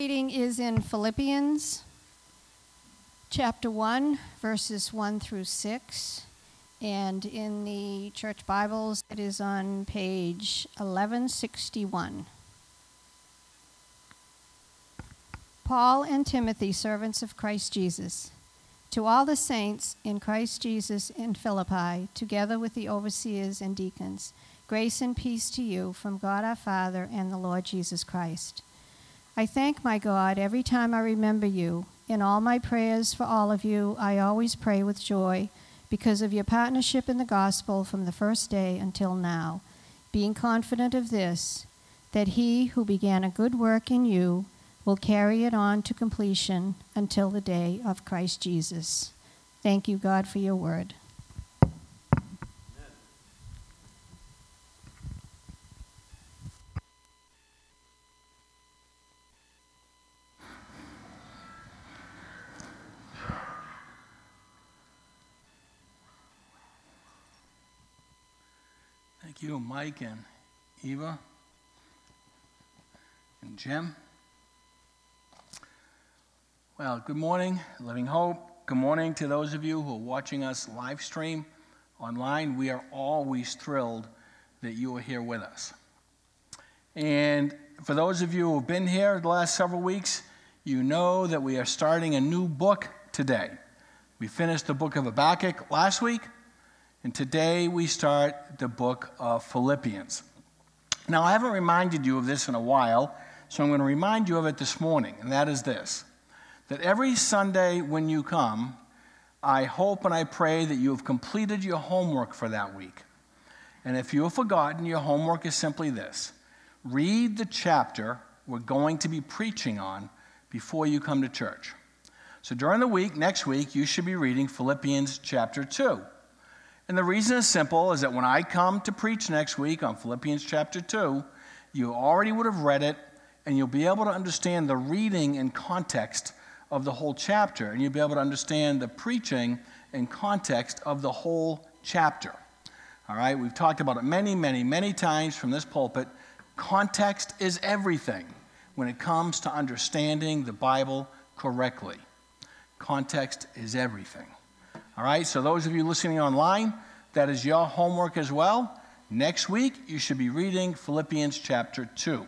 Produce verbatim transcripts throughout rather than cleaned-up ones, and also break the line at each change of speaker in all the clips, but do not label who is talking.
Reading is in Philippians chapter one, verses one through six, and in the church Bibles it is on page eleven sixty-one. Paul and Timothy, servants of Christ Jesus, to all the saints in Christ Jesus in Philippi, together with the overseers and deacons, grace and peace to you from God our Father and the Lord Jesus Christ. I thank my God every time I remember you. In all my prayers for all of you, I always pray with joy because of your partnership in the gospel from the first day until now, being confident of this, that he who began a good work in you will carry it on to completion until the day of Christ Jesus. Thank you, God, for your word.
Thank you, Mike and Eva and Jim. Well, good morning, Living Hope. Good morning to those of you who are watching us live stream online. We are always thrilled that you are here with us. And for those of you who have been here the last several weeks, you know that we are starting a new book today. We finished the book of Habakkuk last week, and today we start the book of Philippians. Now, I haven't reminded you of this in a while, so I'm going to remind you of it this morning, and that is this, that every Sunday when you come, I hope and I pray that you have completed your homework for that week. And if you have forgotten, your homework is simply this. Read the chapter we're going to be preaching on before you come to church. So during the week, next week, you should be reading Philippians chapter two. And the reason is simple, is that when I come to preach next week on Philippians chapter two, you already would have read it, and you'll be able to understand the reading and context of the whole chapter, and you'll be able to understand the preaching and context of the whole chapter. All right, we've talked about it many, many, many times from this pulpit. Context is everything when it comes to understanding the Bible correctly. Context is everything. All right, so those of you listening online, that is your homework as well. Next week, you should be reading Philippians chapter two.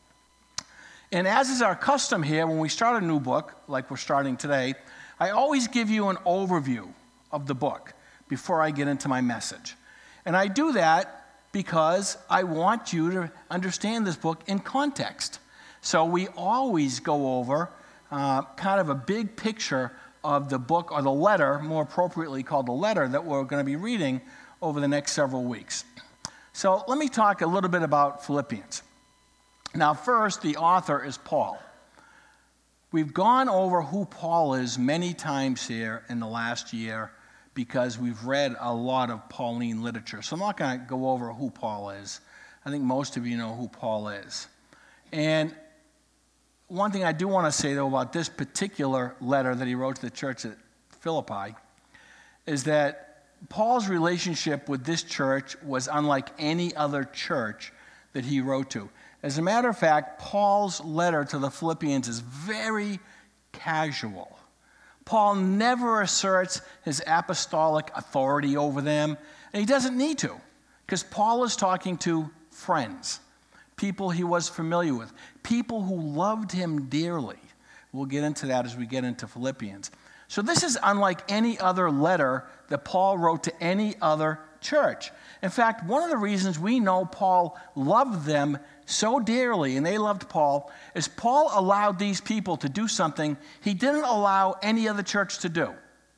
And as is our custom here, when we start a new book, like we're starting today, I always give you an overview of the book before I get into my message. And I do that because I want you to understand this book in context. So we always go over uh, kind of a big picture of the book, or the letter, more appropriately called the letter, that we're going to be reading over the next several weeks. So let me talk a little bit about Philippians. Now first, the author is Paul. We've gone over who Paul is many times here in the last year because we've read a lot of Pauline literature. So I'm not going to go over who Paul is. I think most of you know who Paul is. And one thing I do want to say, though, about this particular letter that he wrote to the church at Philippi is that Paul's relationship with this church was unlike any other church that he wrote to. As a matter of fact, Paul's letter to the Philippians is very casual. Paul never asserts his apostolic authority over them, and he doesn't need to, because Paul is talking to friends, people he was familiar with, people who loved him dearly. We'll get into that as we get into Philippians. So this is unlike any other letter that Paul wrote to any other church. In fact, one of the reasons we know Paul loved them so dearly, and they loved Paul, is Paul allowed these people to do something he didn't allow any other church to do.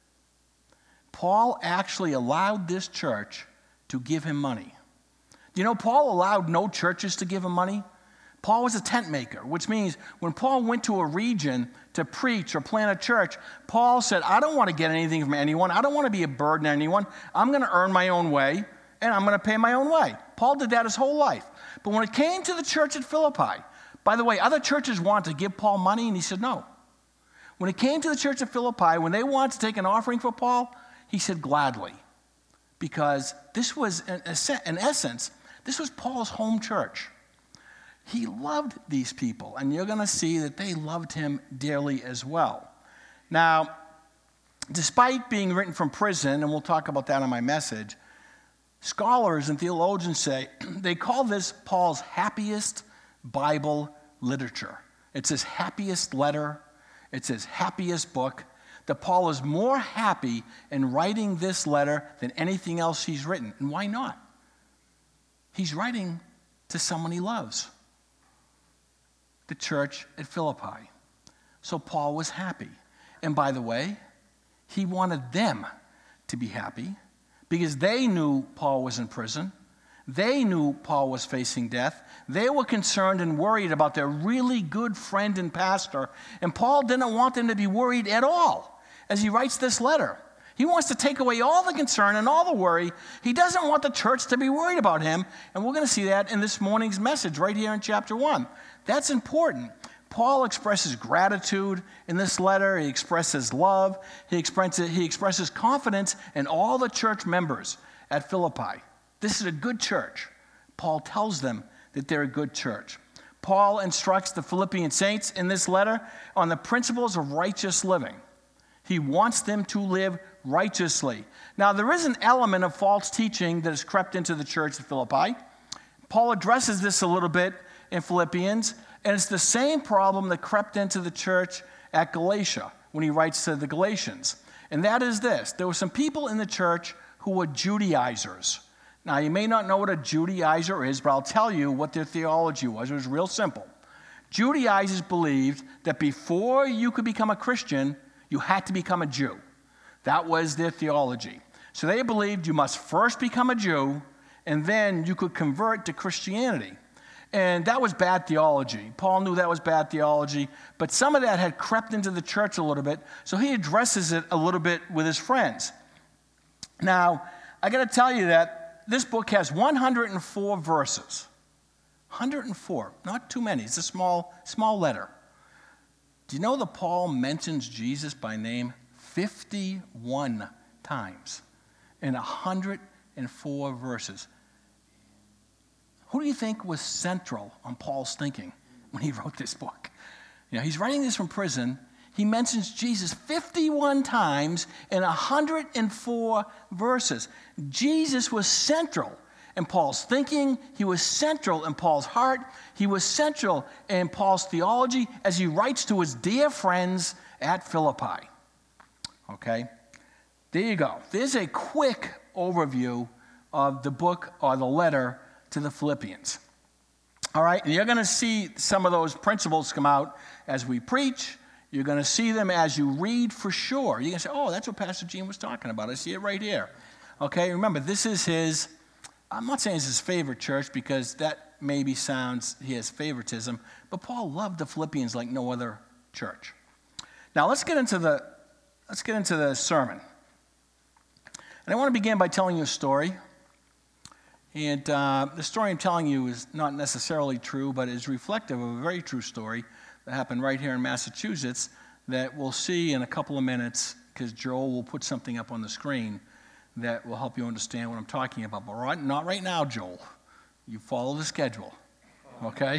Paul actually allowed this church to give him money. You know, Paul allowed no churches to give him money. Paul was a tent maker, which means when Paul went to a region to preach or plant a church, Paul said, I don't want to get anything from anyone. I don't want to be a burden to anyone. I'm going to earn my own way, and I'm going to pay my own way. Paul did that his whole life. But when it came to the church at Philippi, by the way, other churches wanted to give Paul money, and he said no. When it came to the church at Philippi, when they wanted to take an offering for Paul, he said gladly. Because this was, in essence, this was Paul's home church. he loved these people, and you're going to see that they loved him dearly as well. Now, despite being written from prison, and we'll talk about that in my message, scholars and theologians say they call this Paul's happiest Bible literature. It's his happiest letter. It's his happiest book. That Paul is more happy in writing this letter than anything else he's written. And why not? He's writing to someone he loves, the church at Philippi. So Paul was happy. And by the way, he wanted them to be happy because they knew Paul was in prison. They knew Paul was facing death. They were concerned and worried about their really good friend and pastor. And Paul didn't want them to be worried at all as he writes this letter. He wants to take away all the concern and all the worry. He doesn't want the church to be worried about him. And we're going to see that in this morning's message right here in chapter one. That's important. Paul expresses gratitude in this letter. He expresses love. He expresses, he expresses confidence in all the church members at Philippi. This is a good church. Paul tells them that they're a good church. Paul instructs the Philippian saints in this letter on the principles of righteous living. He wants them to live righteously. Now, there is an element of false teaching that has crept into the church at Philippi. Paul addresses this a little bit in Philippians, and it's the same problem that crept into the church at Galatia when he writes to the Galatians. And that is this. There were some people in the church who were Judaizers. Now, you may not know what a Judaizer is, but I'll tell you what their theology was. It was real simple. Judaizers believed that before you could become a Christian, you had to become a Jew. That was their theology. So they believed you must first become a Jew, and then you could convert to Christianity. And that was bad theology. Paul knew that was bad theology, but some of that had crept into the church a little bit, so he addresses it a little bit with his friends. Now, I got to tell you that this book has one hundred four verses. one hundred four, not too many. It's a small, small letter. Do you know that Paul mentions Jesus by name fifty-one times in one hundred four verses? Who do you think was central on Paul's thinking when he wrote this book? You know, he's writing this from prison. He mentions Jesus fifty-one times in one hundred four verses. Jesus was central in Paul's thinking. He was central in Paul's heart. He was central in Paul's theology as he writes to his dear friends at Philippi. Okay? There you go. There's a quick overview of the book or the letter to the Philippians. All right? And you're going to see some of those principles come out as we preach. You're going to see them as you read for sure. You're going to say, oh, that's what Pastor Gene was talking about. I see it right here. Okay? Remember, this is his... I'm not saying it's his favorite church because that maybe sounds he has favoritism, but Paul loved the Philippians like no other church. Now let's get into the let's get into the sermon. And I want to begin by telling you a story. And uh, the story I'm telling you is not necessarily true, but is reflective of a very true story that happened right here in Massachusetts that we'll see in a couple of minutes because Joel will put something up on the screen that will help you understand what I'm talking about. But right, not right now, Joel. You follow the schedule, okay?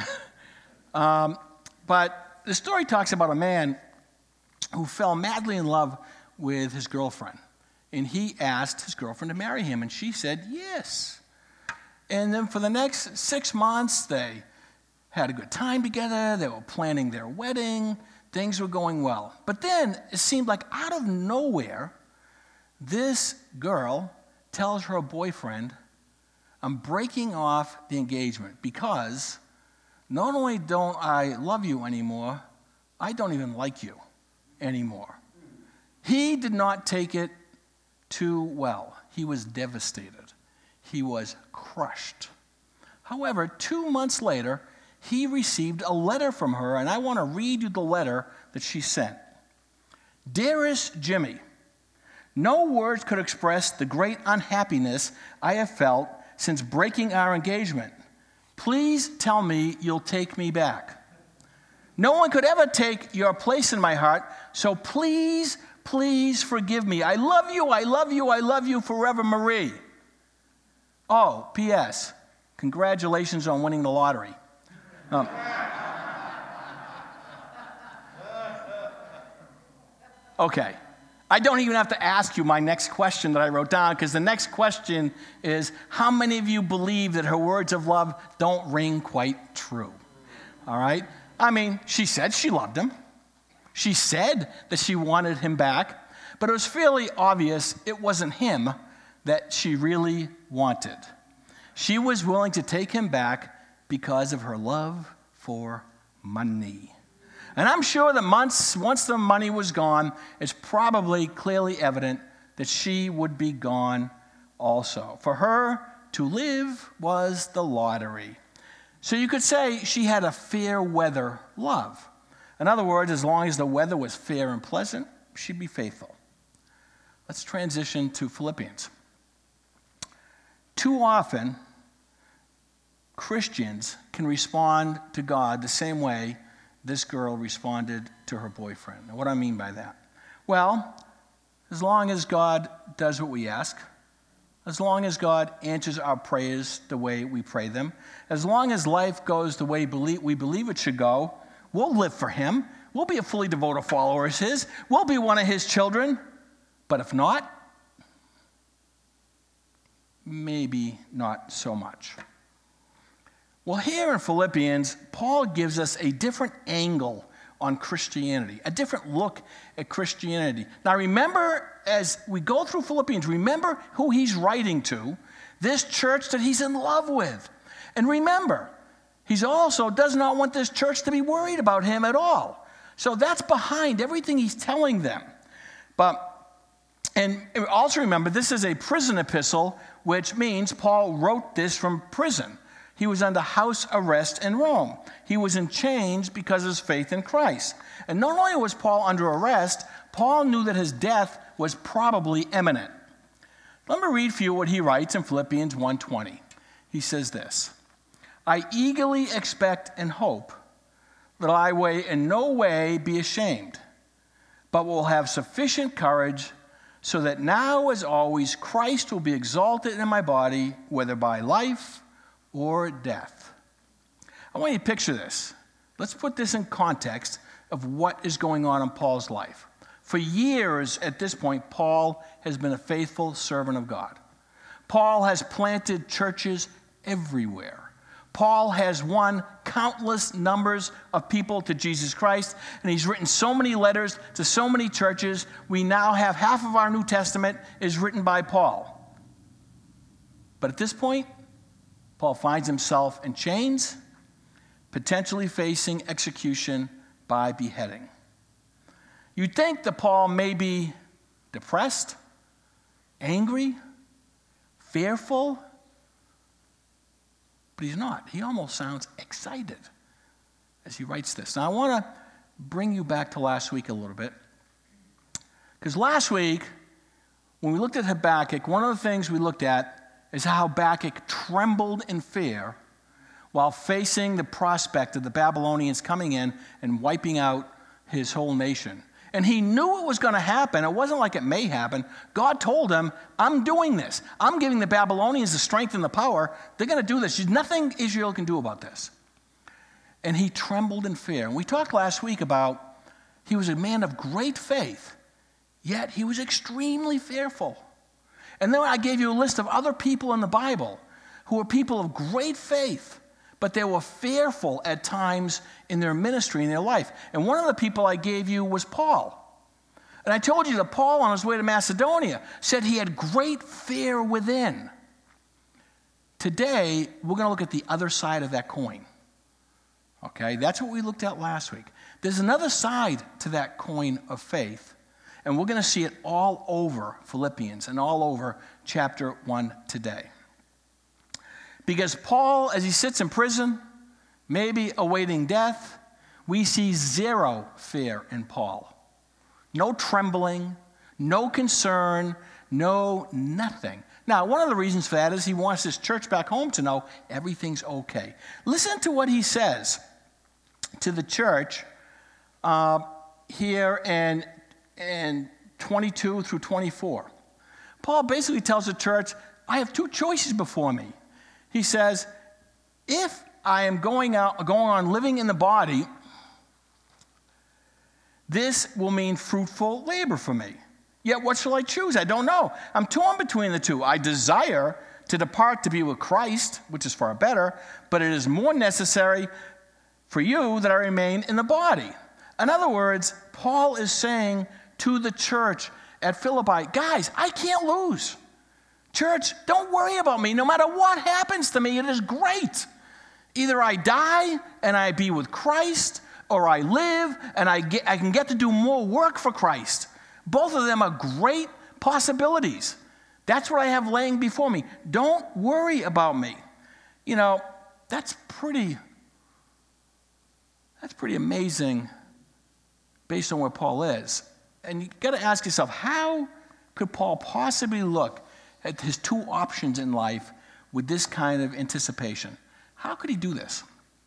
um, but the story talks about a man who fell madly in love with his girlfriend. And he asked his girlfriend to marry him, and she said yes. And then for the next six months, they had a good time together. They were planning their wedding. Things were going well. But then it seemed like out of nowhere, this girl tells her boyfriend, I'm breaking off the engagement because not only don't I love you anymore, I don't even like you anymore. He did not take it too well. He was devastated. He was crushed. However, two months later, he received a letter from her, and I want to read you the letter that she sent. Dearest Jimmy, no words could express the great unhappiness I have felt since breaking our engagement. Please tell me you'll take me back. No one could ever take your place in my heart, so please, please forgive me. I love you, I love you, I love you forever, Marie. Oh, P S Congratulations on winning the lottery. Um, okay. I don't even have to ask you my next question that I wrote down, because the next question is, how many of you believe that her words of love don't ring quite true? All right? I mean, she said she loved him. She said that she wanted him back, but it was fairly obvious it wasn't him that she really wanted. She was willing to take him back because of her love for money. And I'm sure that months, once the money was gone, it's probably clearly evident that she would be gone also. For her to live was the lottery. So you could say she had a fair weather love. In other words, as long as the weather was fair and pleasant, she'd be faithful. Let's transition to Philippians. Too often, Christians can respond to God the same way this girl responded to her boyfriend. Now, what do I mean by that? Well, as long as God does what we ask, as long as God answers our prayers the way we pray them, as long as life goes the way we believe it should go, we'll live for him. We'll be a fully devoted follower of his. We'll be one of his children. But if not, maybe not so much. Well, here in Philippians, Paul gives us a different angle on Christianity, a different look at Christianity. Now remember, as we go through Philippians, remember who he's writing to, this church that he's in love with. And remember, he also does not want this church to be worried about him at all. So that's behind everything he's telling them. But, and also remember, this is a prison epistle, which means Paul wrote this from prison. He was under house arrest in Rome. He was in chains because of his faith in Christ. And not only was Paul under arrest, Paul knew that his death was probably imminent. Let me read for you what he writes in Philippians one twenty. He says this, I eagerly expect and hope that I will in no way be ashamed, but will have sufficient courage so that now as always Christ will be exalted in my body, whether by life or death. I want you to picture this. Let's put this in context of what is going on in Paul's life. For years at this point, Paul has been a faithful servant of God. Paul has planted churches everywhere. Paul has won countless numbers of people to Jesus Christ, and he's written so many letters to so many churches. We now have half of our New Testament is written by Paul. But at this point, Paul finds himself in chains, potentially facing execution by beheading. You'd think that Paul may be depressed, angry, fearful, but he's not. He almost sounds excited as he writes this. Now, I want to bring you back to last week a little bit, because last week, when we looked at Habakkuk, one of the things we looked at is how Habakkuk trembled in fear while facing the prospect of the Babylonians coming in and wiping out his whole nation. And he knew it was going to happen. It wasn't like it may happen. God told him, I'm doing this. I'm giving the Babylonians the strength and the power. They're going to do this. There's nothing Israel can do about this. And he trembled in fear. And we talked last week about he was a man of great faith, yet he was extremely fearful. And then I gave you a list of other people in the Bible who were people of great faith, but they were fearful at times in their ministry, in their life. And one of the people I gave you was Paul. And I told you that Paul, on his way to Macedonia, said he had great fear within. Today, we're going to look at the other side of that coin. Okay, that's what we looked at last week. There's another side to that coin of faith. And we're going to see it all over Philippians and all over chapter one today. Because Paul, as he sits in prison, maybe awaiting death, we see zero fear in Paul. No trembling, no concern, no nothing. Now, one of the reasons for that is he wants his church back home to know everything's okay. Listen to what he says to the church uh, here in and twenty-two through twenty-four. Paul basically tells the church, I have two choices before me. He says, if I am going out, going on living in the body, this will mean fruitful labor for me. Yet what shall I choose? I don't know. I'm torn between the two. I desire to depart to be with Christ, which is far better, but it is more necessary for you that I remain in the body. In other words, Paul is saying to the church at Philippi, guys, I can't lose. Church, don't worry about me. No matter what happens to me, it is great. Either I die and I be with Christ, or I live and I get, I can get to do more work for Christ. Both of them are great possibilities. That's what I have laying before me. Don't worry about me. You know, that's pretty, that's pretty amazing based on where Paul is. And you got to ask yourself, how could Paul possibly look at his two options in life with this kind of anticipation? How could he do this?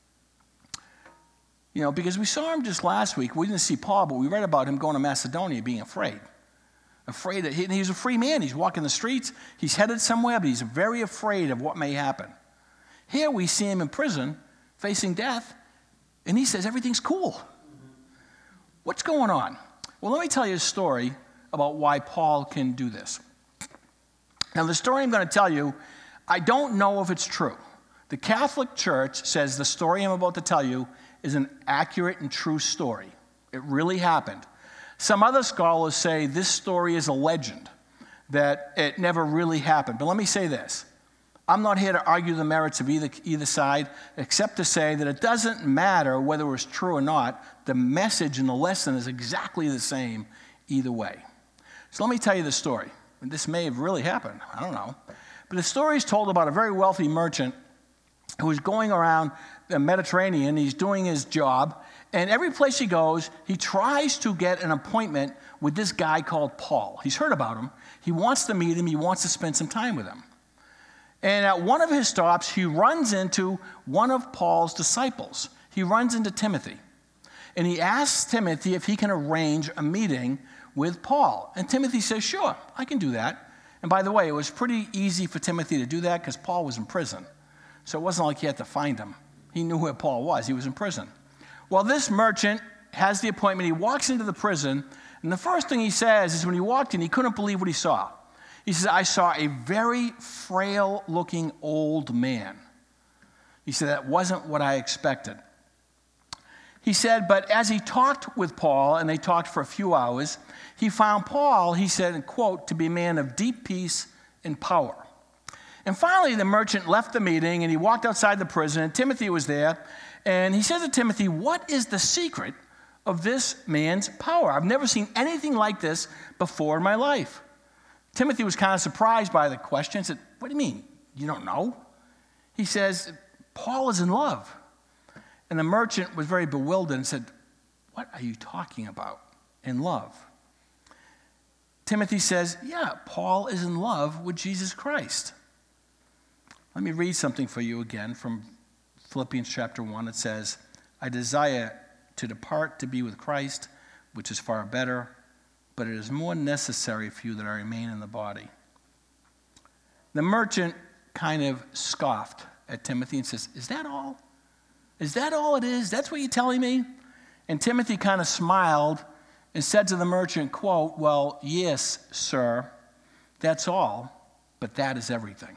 You know, because we saw him just last week. We didn't see Paul, but we read about him going to Macedonia being afraid. Afraid that he, he's a free man. He's walking the streets. He's headed somewhere, but he's very afraid of what may happen. Here we see him in prison, facing death, and he says everything's cool. What's going on? Well, let me tell you a story about why Paul can do this. Now, the story I'm going to tell you, I don't know if it's true. The Catholic Church says the story I'm about to tell you is an accurate and true story. It really happened. Some other scholars say this story is a legend, that it never really happened. But let me say this. I'm not here to argue the merits of either, either side, except to say that it doesn't matter whether it was true or not. The message and the lesson is exactly the same either way. So let me tell you the story. This may have really happened. I don't know. But the story is told about a very wealthy merchant who is going around the Mediterranean. He's doing his job. And every place he goes, he tries to get an appointment with this guy called Paul. He's heard about him. He wants to meet him. He wants to spend some time with him. And at one of his stops, he runs into one of Paul's disciples. He runs into Timothy. And he asks Timothy if he can arrange a meeting with Paul. And Timothy says, sure, I can do that. And by the way, it was pretty easy for Timothy to do that because Paul was in prison. So it wasn't like he had to find him. He knew where Paul was. He was in prison. Well, this merchant has the appointment. He walks into the prison, and the first thing he says is when he walked in, he couldn't believe what he saw. He says, I saw a very frail-looking old man. He said, that wasn't what I expected. He said, but as he talked with Paul, and they talked for a few hours, he found Paul, he said, and quote, to be a man of deep peace and power. And finally, the merchant left the meeting, and he walked outside the prison, and Timothy was there. And he said to Timothy, what is the secret of this man's power? I've never seen anything like this before in my life. Timothy was kind of surprised by the question. He said, what do you mean? You don't know? He says, Paul is in love. And the merchant was very bewildered and said, what are you talking about? In love? Timothy says, yeah, Paul is in love with Jesus Christ. Let me read something for you again from Philippians chapter one. It says, I desire to depart to be with Christ, which is far better, but it is more necessary for you that I remain in the body. The merchant kind of scoffed at Timothy and says, is that all? Is that all it is? That's what you're telling me? And Timothy kind of smiled and said to the merchant, quote, well, yes, sir, that's all, but that is everything.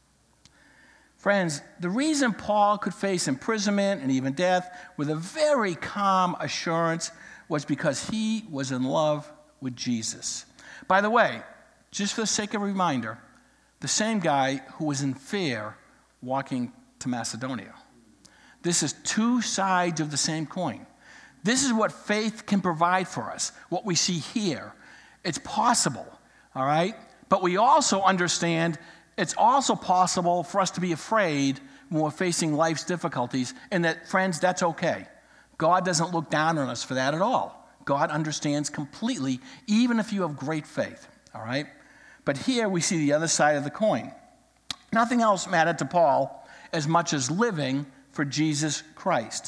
Friends, the reason Paul could face imprisonment and even death with a very calm assurance was because he was in love with Jesus. By the way, just for the sake of a reminder, the same guy who was in fear walking to Macedonia. This is two sides of the same coin. This is what faith can provide for us, what we see here. It's possible, all right? But we also understand it's also possible for us to be afraid when we're facing life's difficulties, and that, friends, that's okay. God doesn't look down on us for that at all. God understands completely, even if you have great faith, all right? But here we see the other side of the coin. Nothing else mattered to Paul as much as living for Jesus Christ.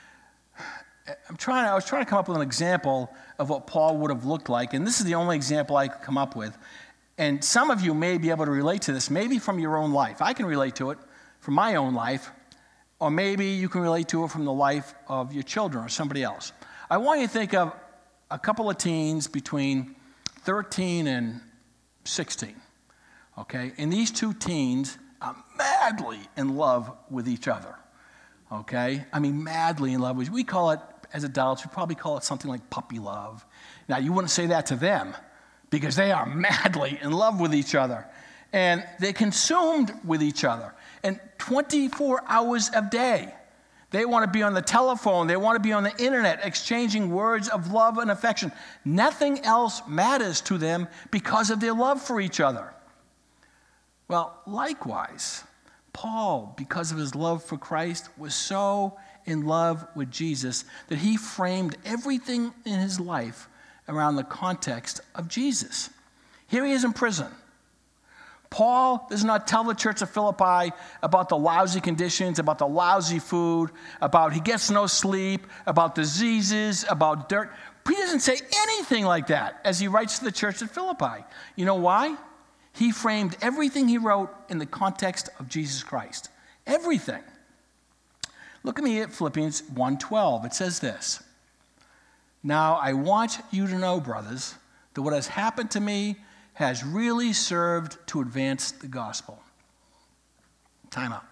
I'm trying, I was trying to come up with an example of what Paul would have looked like, and this is the only example I could come up with. And some of you may be able to relate to this, maybe from your own life. I can relate to it from my own life. or maybe you can relate to it from the life of your children or somebody else. I want you to think of a couple of teens between thirteen and sixteen, okay? And these two teens are madly in love with each other, okay? I mean, madly in love with, we call it, as adults, we probably call it something like puppy love. Now, you wouldn't say that to them because they are madly in love with each other. And they're consumed with each other. And twenty-four hours a day, they want to be on the telephone. They want to be on the internet exchanging words of love and affection. Nothing else matters to them because of their love for each other. Well, likewise, Paul, because of his love for Christ, was so in love with Jesus that he framed everything in his life around the context of Jesus. Here he is in prison. Paul does not tell the church of Philippi about the lousy conditions, about the lousy food, about he gets no sleep, about diseases, about dirt. He doesn't say anything like that as he writes to the church at Philippi. You know why? He framed everything he wrote in the context of Jesus Christ. Everything. Look at me at Philippians one twelve. It says this. Now I want you to know, brothers, that what has happened to me has really served to advance the gospel. Time out.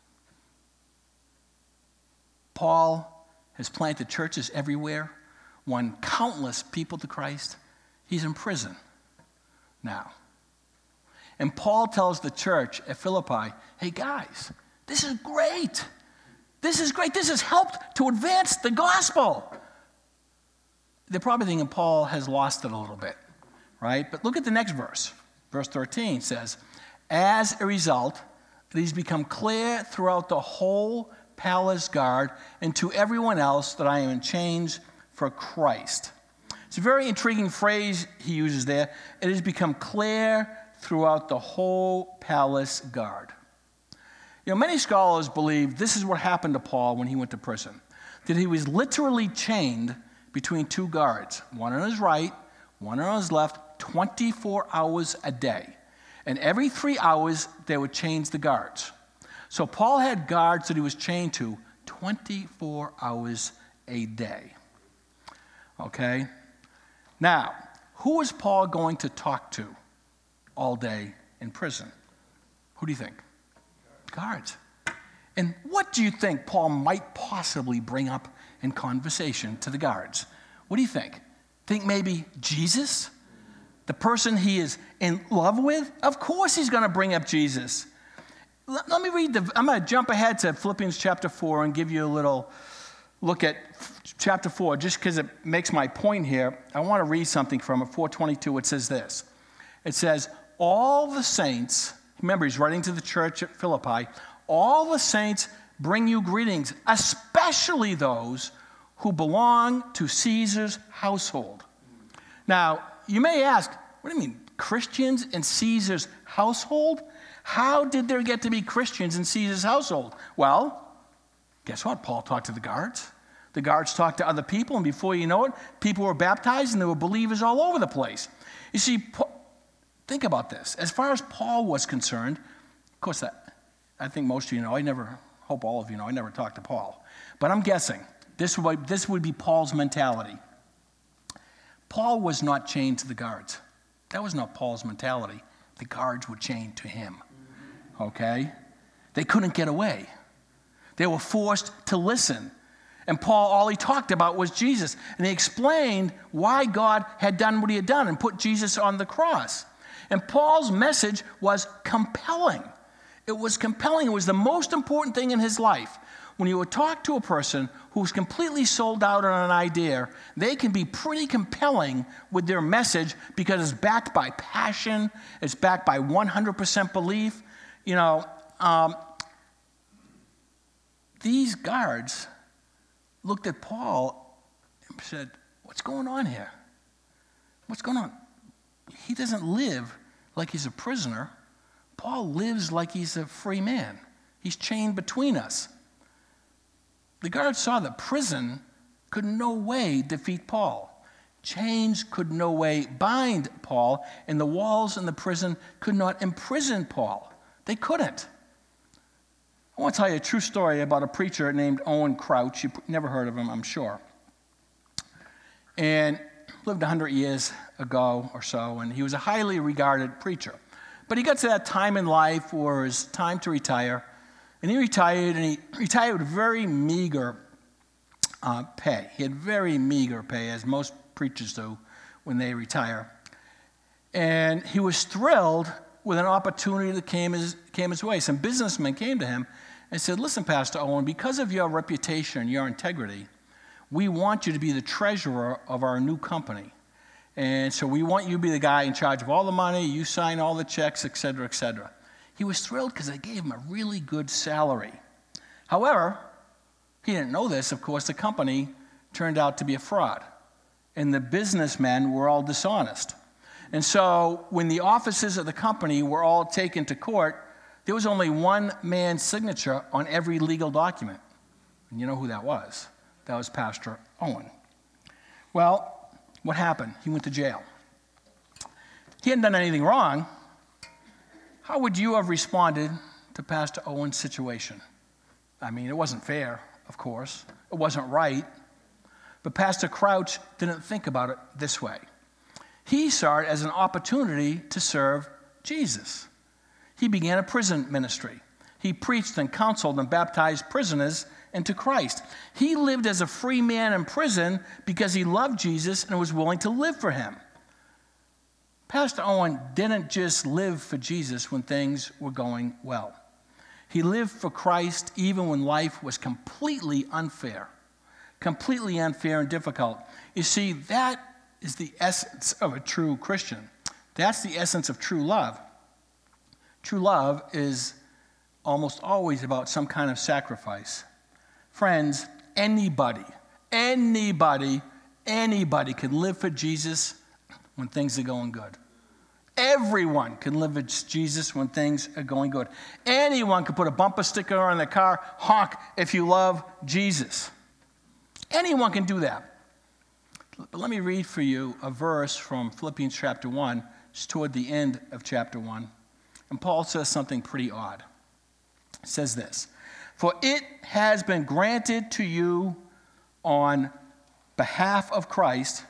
Paul has planted churches everywhere, won countless people to Christ. He's in prison now. And Paul tells the church at Philippi, hey guys, this is great. This is great. This has helped to advance the gospel. They're probably thinking Paul has lost it a little bit. Right? But look at the next verse. Verse thirteen says, as a result, it has become clear throughout the whole palace guard and to everyone else that I am in chains for Christ. It's a very intriguing phrase he uses there. It has become clear throughout the whole palace guard. You know, many scholars believe this is what happened to Paul when he went to prison, that he was literally chained between two guards, one on his right, one on his left, twenty-four hours a day. And every three hours, they would change the guards. So Paul had guards that he was chained to twenty-four hours a day. Okay? Now, who was Paul going to talk to all day in prison? Who do you think? Guards. And what do you think Paul might possibly bring up in conversation to the guards? What do you think? Think maybe Jesus? The person he is in love with? Of course he's going to bring up Jesus. Let, let me read the, I'm going to jump ahead to Philippians chapter four and give you a little look at chapter four, just because it makes my point here. I want to read something from it, four twenty-two. It says this. It says, all the saints, remember he's writing to the church at Philippi, all the saints bring you greetings, especially those who belong to Caesar's household. Now, you may ask, what do you mean, Christians in Caesar's household? How did there get to be Christians in Caesar's household? Well, guess what? Paul talked to the guards. The guards talked to other people, and before you know it, people were baptized, and there were believers all over the place. You see, think about this. As far as Paul was concerned, of course, I, I think most of you know, I never, hope all of you know, I never talked to Paul. But I'm guessing this would, this would be Paul's mentality. Paul was not chained to the guards. That was not Paul's mentality. The guards were chained to him. Okay? They couldn't get away. They were forced to listen. And Paul, all he talked about was Jesus. And he explained why God had done what he had done and put Jesus on the cross. And Paul's message was compelling. It was compelling. It was the most important thing in his life. When you would talk to a person who's completely sold out on an idea, they can be pretty compelling with their message because it's backed by passion, it's backed by one hundred percent belief. You know, um, these guards looked at Paul and said, what's going on here? What's going on? He doesn't live like he's a prisoner. Paul lives like he's a free man. He's chained between us. The guards saw that prison could no way defeat Paul. Chains could no way bind Paul, and the walls in the prison could not imprison Paul. They couldn't. I want to tell you a true story about a preacher named Owen Crouch. You've never heard of him, I'm sure. And lived one hundred years ago or so, and he was a highly regarded preacher. But he got to that time in life where it was time to retire, and he retired, and he retired with very meager uh, pay. He had very meager pay, as most preachers do when they retire. And he was thrilled with an opportunity that came his, came his way. Some businessmen came to him and said, listen, Pastor Owen, because of your reputation and your integrity, we want you to be the treasurer of our new company. And so we want you to be the guy in charge of all the money, you sign all the checks, et cetera, et cetera. He was thrilled because they gave him a really good salary. However, he didn't know this. Of course, the company turned out to be a fraud, and the businessmen were all dishonest. And so when the offices of the company were all taken to court, there was only one man's signature on every legal document. And you know who that was? That was Pastor Owen. Well, what happened? He went to jail. He hadn't done anything wrong. How would you have responded to Pastor Owen's situation? I mean, it wasn't fair, of course. It wasn't right. But Pastor Crouch didn't think about it this way. He saw it as an opportunity to serve Jesus. He began a prison ministry. He preached and counseled and baptized prisoners into Christ. He lived as a free man in prison because he loved Jesus and was willing to live for him. Pastor Owen didn't just live for Jesus when things were going well. He lived for Christ even when life was completely unfair, completely unfair and difficult. You see, that is the essence of a true Christian. That's the essence of true love. True love is almost always about some kind of sacrifice. Friends, anybody, anybody, anybody can live for Jesus when things are going good. Everyone can live for Jesus when things are going good. Anyone can put a bumper sticker on their car, honk if you love Jesus. Anyone can do that. But let me read for you a verse from Philippians chapter one. It's toward the end of chapter one. And Paul says something pretty odd. It says this, for it has been granted to you on behalf of Christ,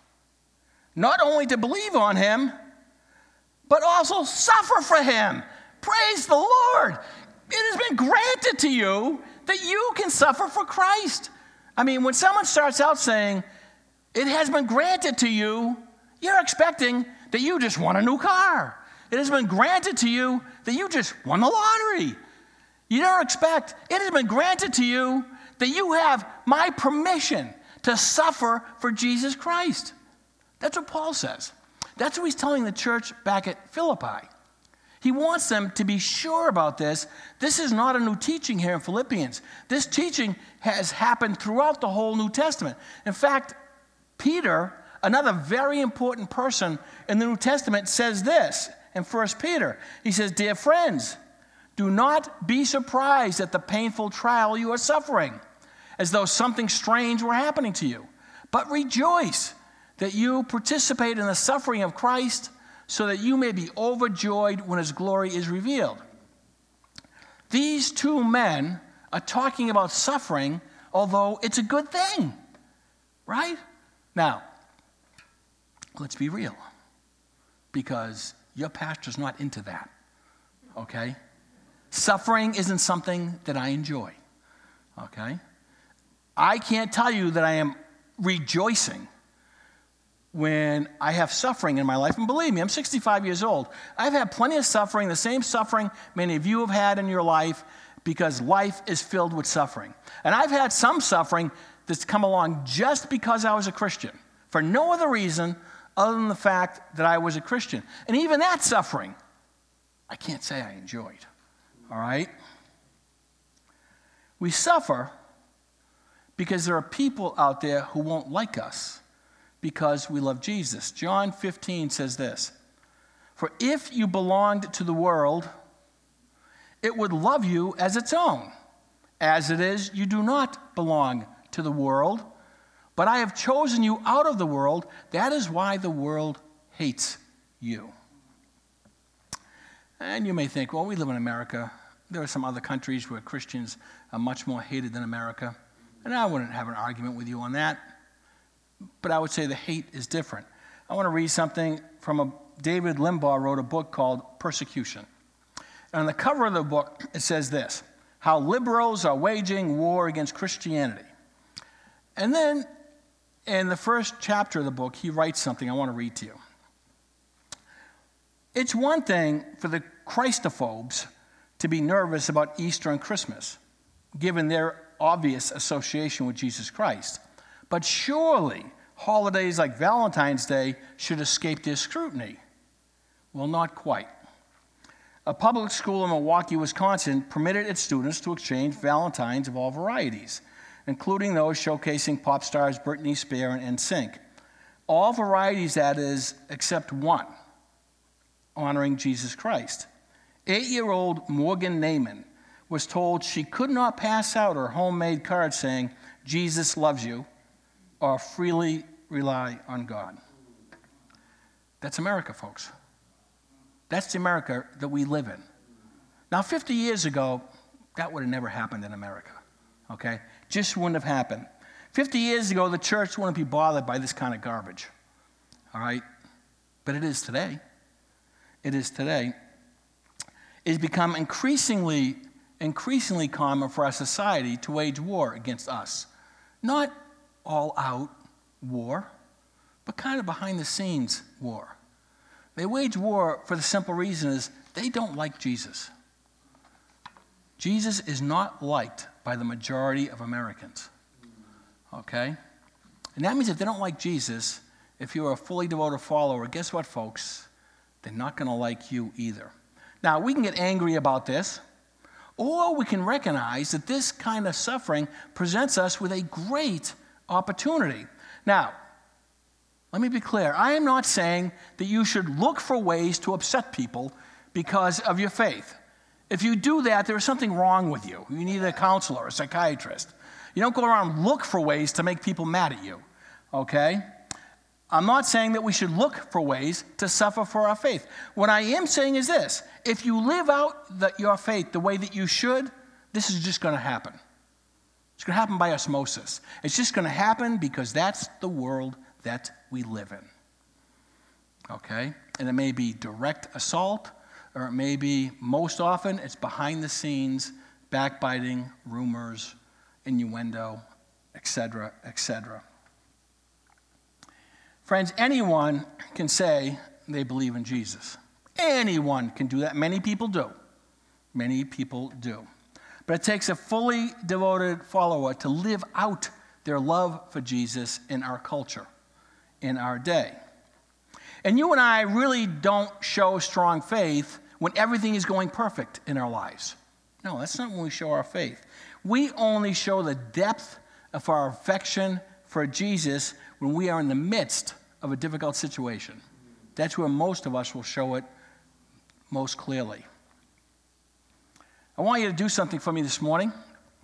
not only to believe on him, but also suffer for him. Praise the Lord. It has been granted to you that you can suffer for Christ. I mean, when someone starts out saying, it has been granted to you, you're expecting that you just won a new car. It has been granted to you that you just won the lottery. You don't expect, it has been granted to you that you have my permission to suffer for Jesus Christ. That's what Paul says. That's what he's telling the church back at Philippi. He wants them to be sure about this. This is not a new teaching here in Philippians. This teaching has happened throughout the whole New Testament. In fact, Peter, another very important person in the New Testament, says this in First Peter. He says, dear friends, do not be surprised at the painful trial you are suffering, as though something strange were happening to you. But rejoice that you participate in the suffering of Christ, so that you may be overjoyed when his glory is revealed. These two men are talking about suffering, although it's a good thing, right? Now, let's be real, because your pastor's not into that, okay? Suffering isn't something that I enjoy, okay? I can't tell you that I am rejoicing when I have suffering in my life. And believe me, I'm sixty-five years old. I've had plenty of suffering, the same suffering many of you have had in your life, because life is filled with suffering. And I've had some suffering that's come along just because I was a Christian, for no other reason other than the fact that I was a Christian. And even that suffering, I can't say I enjoyed. All right? We suffer because there are people out there who won't like us because we love Jesus. John fifteen says this, for if you belonged to the world, it would love you as its own. As it is, you do not belong to the world, but I have chosen you out of the world. That is why the world hates you. And you may think, well, we live in America. there are some other countries where Christians are much more hated than America, and I wouldn't have an argument with you on that, but I would say the hate is different. I want to read something from a, David Limbaugh wrote a book called Persecution. And on the cover of the book, it says this: how liberals are waging war against Christianity. And then in the first chapter of the book, he writes something I want to read to you. It's one thing for the Christophobes to be nervous about Easter and Christmas, given their obvious association with Jesus Christ. But surely holidays like Valentine's Day should escape their scrutiny. Well, not quite. A public school in Milwaukee, Wisconsin, permitted its students to exchange Valentines of all varieties, including those showcasing pop stars Britney Spears and N Sync. All varieties, that is, except one, honoring Jesus Christ. Eight-year-old Morgan Naiman was told she could not pass out her homemade card saying, "Jesus loves you," or "freely rely on God." That's America, folks. That's the America that we live in. Now, fifty years ago, that would have never happened in America, okay? Just wouldn't have happened. fifty years ago, the church wouldn't be bothered by this kind of garbage, all right? But it is today. It is today. It's become increasingly, increasingly common for our society to wage war against us. Not all-out war, but kind of behind-the-scenes war. They wage war for the simple reason is they don't like Jesus. Jesus is not liked by the majority of Americans, okay? And that means if they don't like Jesus, if you're a fully devoted follower, guess what, folks? They're not going to like you either. Now, we can get angry about this, or we can recognize that this kind of suffering presents us with a great opportunity. Now, let me be clear. I am not saying that you should look for ways to upset people because of your faith. If you do that, there is something wrong with you. You need a counselor or a psychiatrist. You don't go around and look for ways to make people mad at you, okay? I'm not saying that we should look for ways to suffer for our faith. What I am saying is this: if you live out the, your faith the way that you should, this is just going to happen. It's going to happen by osmosis. It's just going to happen because that's the world that we live in. Okay? And it may be direct assault, or it may be, most often, it's behind the scenes, backbiting, rumors, innuendo, et cetera, et cetera. Friends, anyone can say they believe in Jesus. Anyone can do that. Many people do. Many people do. But it takes a fully devoted follower to live out their love for Jesus in our culture, in our day. And you and I really don't show strong faith when everything is going perfect in our lives. No, that's not when we show our faith. We only show the depth of our affection for Jesus when we are in the midst of a difficult situation. That's where most of us will show it most clearly. I want you to do something for me this morning.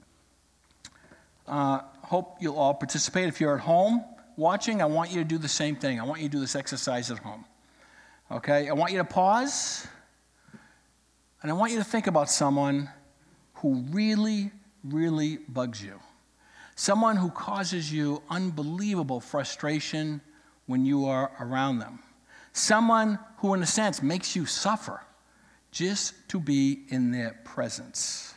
Uh, hope you'll all participate. If you're at home watching, I want you to do the same thing. I want you to do this exercise at home. Okay? I want you to pause, and I want you to think about someone who really, really bugs you. Someone who causes you unbelievable frustration when you are around them. Someone who, in a sense, makes you suffer just to be in their presence.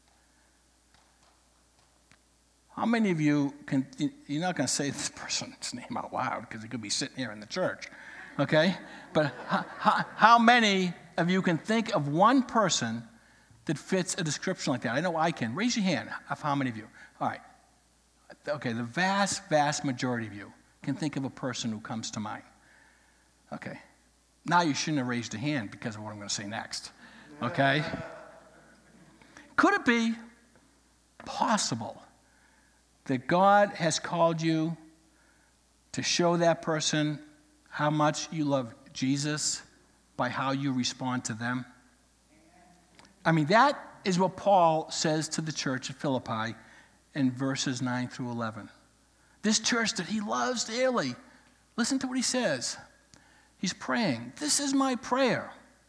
How many of you can, you're not going to say this person's name out loud because it could be sitting here in the church, okay? But how, how many of you can think of one person that fits a description like that? I know I can. Raise your hand of how many of you. All right. Okay, the vast, vast majority of you can think of a person who comes to mind. Okay. Now you shouldn't have raised a hand because of what I'm going to say next. Okay? Could it be possible that God has called you to show that person how much you love Jesus by how you respond to them? I mean, that is what Paul says to the church at Philippi in verses nine through eleven. This church that he loves dearly. Listen to what he says. He's praying. This is my prayer,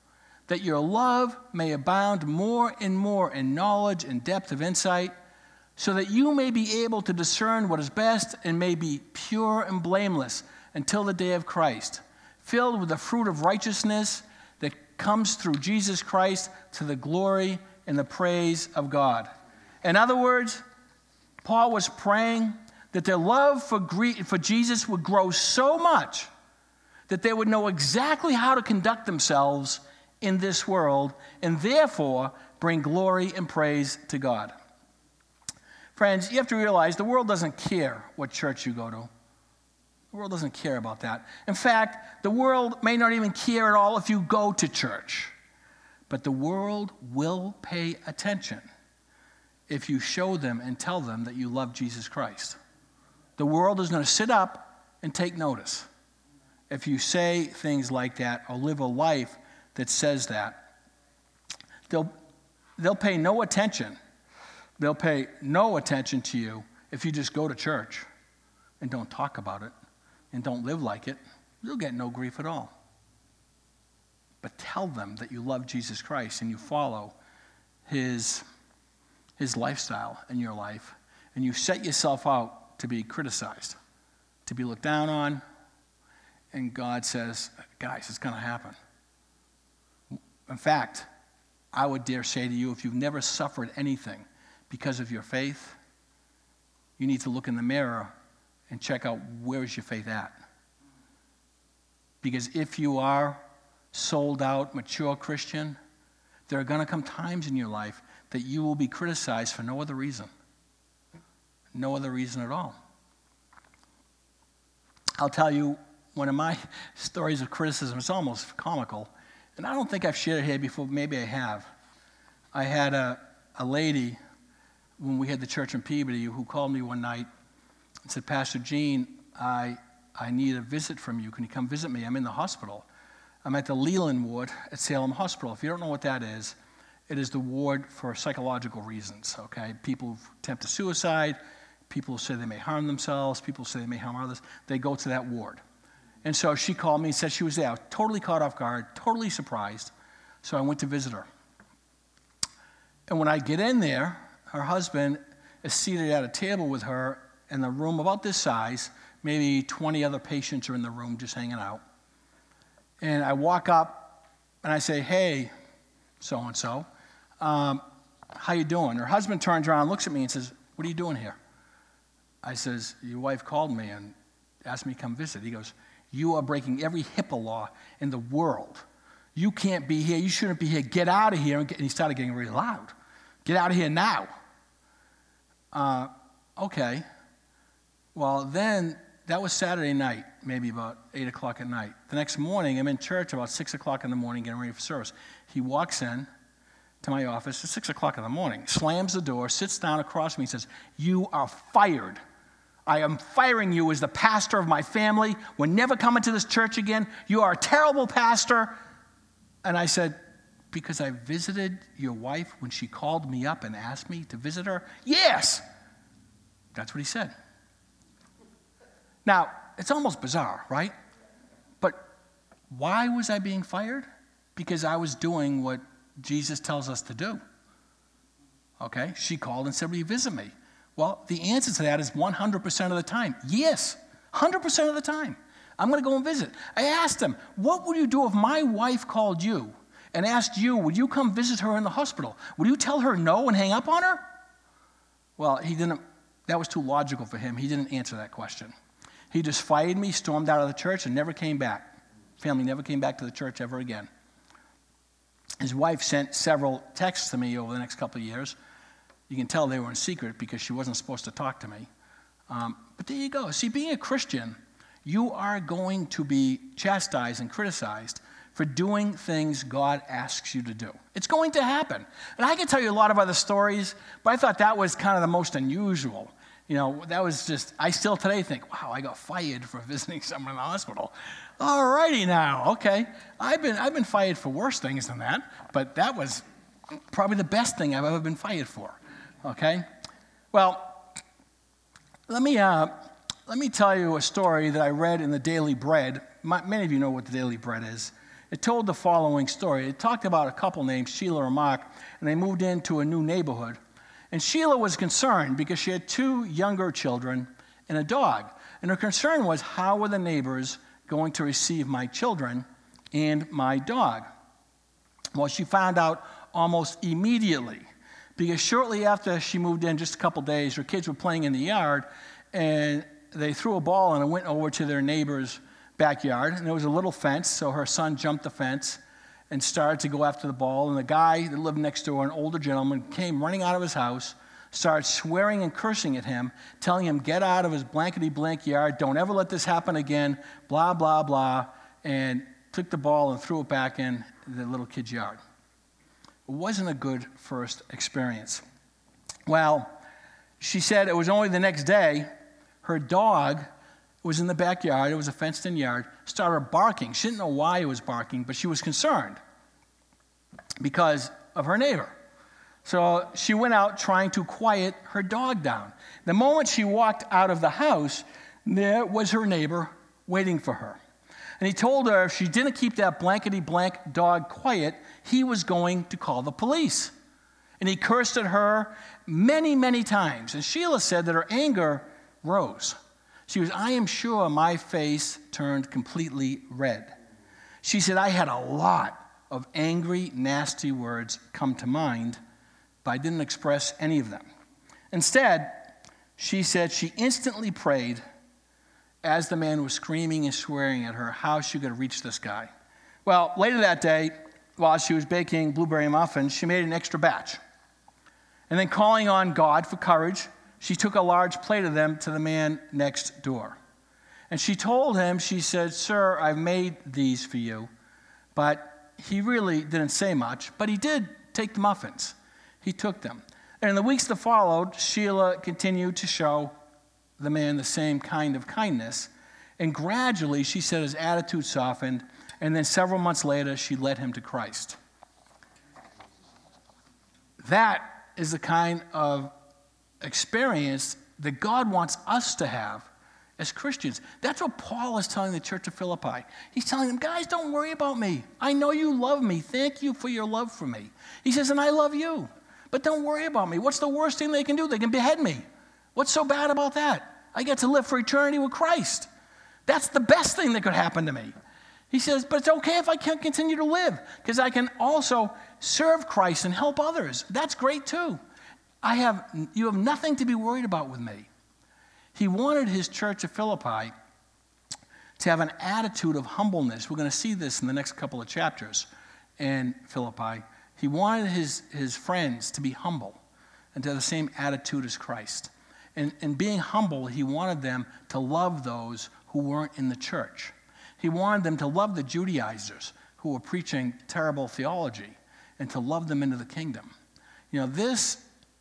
that your love may abound more and more in knowledge and depth of insight, so that you may be able to discern what is best and may be pure and blameless until the day of Christ, filled with the fruit of righteousness that comes through Jesus Christ to the glory and the praise of God. In other words, Paul was praying that their love for, Gre- for Jesus would grow so much that they would know exactly how to conduct themselves in this world and therefore bring glory and praise to God. Friends, you have to realize the world doesn't care what church you go to. The world doesn't care about that. In fact, the world may not even care at all if you go to church. But the world will pay attention if you show them and tell them that you love Jesus Christ. The world is going to sit up and take notice if you say things like that or live a life that says that. They'll, they'll pay no attention. They'll pay no attention to you if you just go to church and don't talk about it and don't live like it. You'll get no grief at all. But tell them that you love Jesus Christ and you follow his, his lifestyle in your life, and you set yourself out to be criticized, to be looked down on, and God says, guys, it's going to happen. In fact, I would dare say to you, if you've never suffered anything because of your faith, you need to look in the mirror and check out where is your faith at. Because if you are sold out, mature Christian, there are going to come times in your life that you will be criticized for no other reason. No other reason at all. I'll tell you one of my stories of criticism. It's almost comical, and I don't think I've shared it here before. Maybe I have. I had a, a lady when we had the church in Peabody who called me one night and said, Pastor Gene, I, I need a visit from you. Can you come visit me? I'm in the hospital. I'm at the Leland ward at Salem Hospital. If you don't know what that is, it is the ward for psychological reasons, okay? People who attempt to suicide, people who say they may harm themselves, people who say they may harm others, they go to that ward. And so she called me and said she was there. I was totally caught off guard, totally surprised. So I went to visit her. And when I get in there, her husband is seated at a table with her in a room about this size. Maybe twenty other patients are in the room just hanging out. And I walk up and I say, hey, so-and-so, um, how you doing? Her husband turns around, looks at me and says, what are you doing here? I says, your wife called me and asked me to come visit. He goes, you are breaking every HIPAA law in the world. You can't be here. You shouldn't be here. Get out of here. And he started getting really loud. Get out of here now. Uh, okay. Well, then that was Saturday night, maybe about eight o'clock at night. The next morning, I'm in church about six o'clock in the morning getting ready for service. He walks in to my office at six o'clock in the morning, slams the door, sits down across from me and says, you are fired. I am firing you as the pastor of my family. We're never coming to this church again. You are a terrible pastor. And I said, because I visited your wife when she called me up and asked me to visit her? Yes. That's what he said. Now, it's almost bizarre, right? But why was I being fired? Because I was doing what Jesus tells us to do. Okay? She called and said, will you visit me? Well, the answer to that is one hundred percent of the time. Yes, one hundred percent of the time. I'm going to go and visit. I asked him, what would you do if my wife called you and asked you, would you come visit her in the hospital? Would you tell her no and hang up on her? Well, he didn't. That was too logical for him. He didn't answer that question. He just fired me, stormed out of the church, and never came back. Family never came back to the church ever again. His wife sent several texts to me over the next couple of years. You can tell they were in secret because she wasn't supposed to talk to me. Um, but there you go. See, being a Christian, you are going to be chastised and criticized for doing things God asks you to do. It's going to happen. And I can tell you a lot of other stories, but I thought that was kind of the most unusual. You know, that was just, I still today think, wow, I got fired for visiting someone in the hospital. All righty now, okay. I've been, I've been fired for worse things than that, but that was probably the best thing I've ever been fired for. Okay? Well, let me uh, let me tell you a story that I read in the Daily Bread. My, many of you know what the Daily Bread is. It told the following story. It talked about a couple named Sheila or Mark, and they moved into a new neighborhood. And Sheila was concerned because she had two younger children and a dog. And her concern was, how were the neighbors going to receive my children and my dog? Well, she found out almost immediately, because shortly after she moved in, just a couple days, her kids were playing in the yard, and they threw a ball and it went over to their neighbor's backyard, and there was a little fence, so her son jumped the fence and started to go after the ball, and the guy that lived next door, an older gentleman, came running out of his house, started swearing and cursing at him, telling him, get out of his blankety-blank yard, don't ever let this happen again, blah, blah, blah, and took the ball and threw it back in the little kid's yard. It wasn't a good first experience. Well, she said it was only the next day, her dog was in the backyard, it was a fenced-in yard, started barking. She didn't know why it was barking, but she was concerned because of her neighbor. So she went out trying to quiet her dog down. The moment she walked out of the house, there was her neighbor waiting for her. And he told her if she didn't keep that blankety-blank dog quiet, he was going to call the police. And he cursed at her many, many times. And Sheila said that her anger rose. She was, I am sure my face turned completely red. She said, I had a lot of angry, nasty words come to mind, but I didn't express any of them. Instead, she said she instantly prayed as the man was screaming and swearing at her how she could reach this guy. Well, later that day, while she was baking blueberry muffins, she made an extra batch. And then calling on God for courage, she took a large plate of them to the man next door. And she told him, she said, sir, I've made these for you. But he really didn't say much, but he did take the muffins. He took them. And in the weeks that followed, Sheila continued to show the man the same kind of kindness. And gradually, she said, his attitude softened. And then several months later, she led him to Christ. That is the kind of experience that God wants us to have as Christians. That's what Paul is telling the church of Philippi. He's telling them, guys, don't worry about me. I know you love me. Thank you for your love for me. He says, and I love you. But don't worry about me. What's the worst thing they can do? They can behead me. What's so bad about that? I get to live for eternity with Christ. That's the best thing that could happen to me. He says, but it's okay if I can't continue to live, because I can also serve Christ and help others. That's great too. I have, you have nothing to be worried about with me. He wanted his church of Philippi to have an attitude of humbleness. We're going to see this in the next couple of chapters in Philippi. He wanted his, his friends to be humble and to have the same attitude as Christ. And, and being humble, he wanted them to love those who weren't in the church. He wanted them to love the Judaizers who were preaching terrible theology and to love them into the kingdom. You know, this,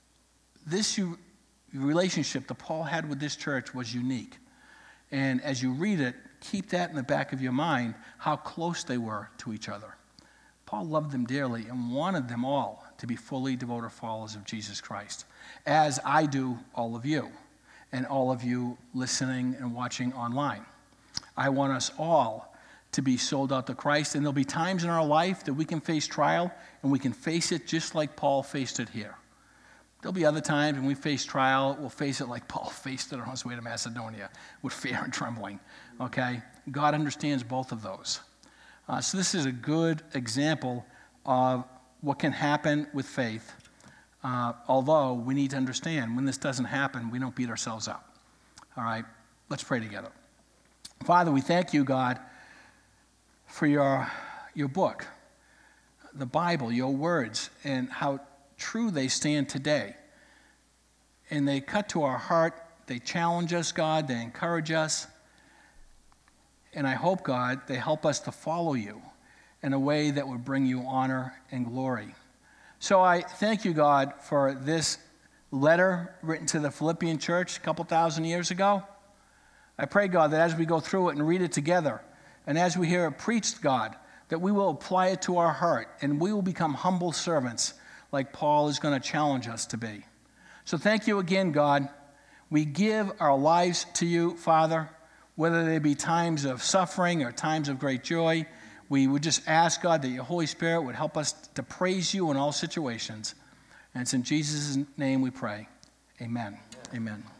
this you, relationship that Paul had with this church was unique. And as you read it, keep that in the back of your mind, how close they were to each other. Paul loved them dearly and wanted them all to be fully devoted followers of Jesus Christ, as I do all of you, and all of you listening and watching online. I want us all to be sold out to Christ, and there'll be times in our life that we can face trial, and we can face it just like Paul faced it here. There'll be other times when we face trial, we'll face it like Paul faced it on his way to Macedonia, with fear and trembling, okay? God understands both of those. Uh, so this is a good example of what can happen with faith, uh, although we need to understand when this doesn't happen, we don't beat ourselves up. All right, let's pray together. Father, we thank you, God, for your, your book, the Bible, your words, and how true they stand today. And they cut to our heart, they challenge us, God, they encourage us. And I hope, God, they help us to follow you in a way that would bring you honor and glory. So I thank you, God, for this letter written to the Philippian church a couple thousand years ago. I pray, God, that as we go through it and read it together, and as we hear it preached, God, that we will apply it to our heart, and we will become humble servants like Paul is going to challenge us to be. So thank you again, God. We give our lives to you, Father, whether they be times of suffering or times of great joy. we would just ask, God, that your Holy Spirit would help us to praise you in all situations. And it's in Jesus' name we pray. Amen. Amen. Amen.